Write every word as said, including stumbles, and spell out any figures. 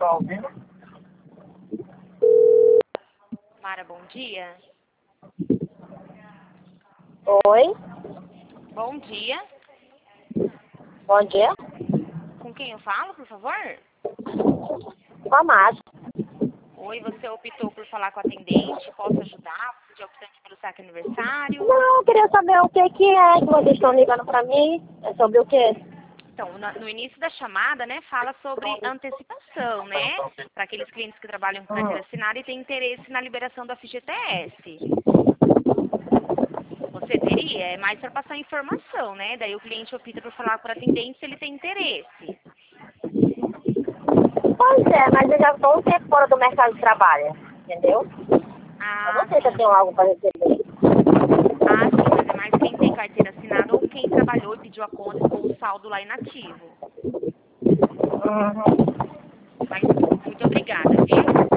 Mara, bom dia. Oi, Bom dia. bom dia. Com quem eu falo, por favor? Com a Márcia. Oi, você optou por falar com a atendente? Posso ajudar? Você é optante pelo saque aniversário? Não, eu queria saber o que, que é que vocês estão ligando pra mim. É sobre o quê? Então, na- no início da chamada, né, fala sobre antecipação, né? Para aqueles clientes que trabalham com carteira assinada e têm interesse na liberação do F G T S. Você teria? É mais para passar informação, né? Daí o cliente opta por falar com o atendente se ele tem interesse. Pois é, mas eu já estou um tempo fora do mercado de trabalho, entendeu? Eu Ah, não sei se eu sim. tenho algo para receber. Ah, sim, mas é mais quem tem carteira assinada ou quem trabalhou e pediu a conta e ficou o saldo lá inativo. Uhum. Mas muito obrigada, viu?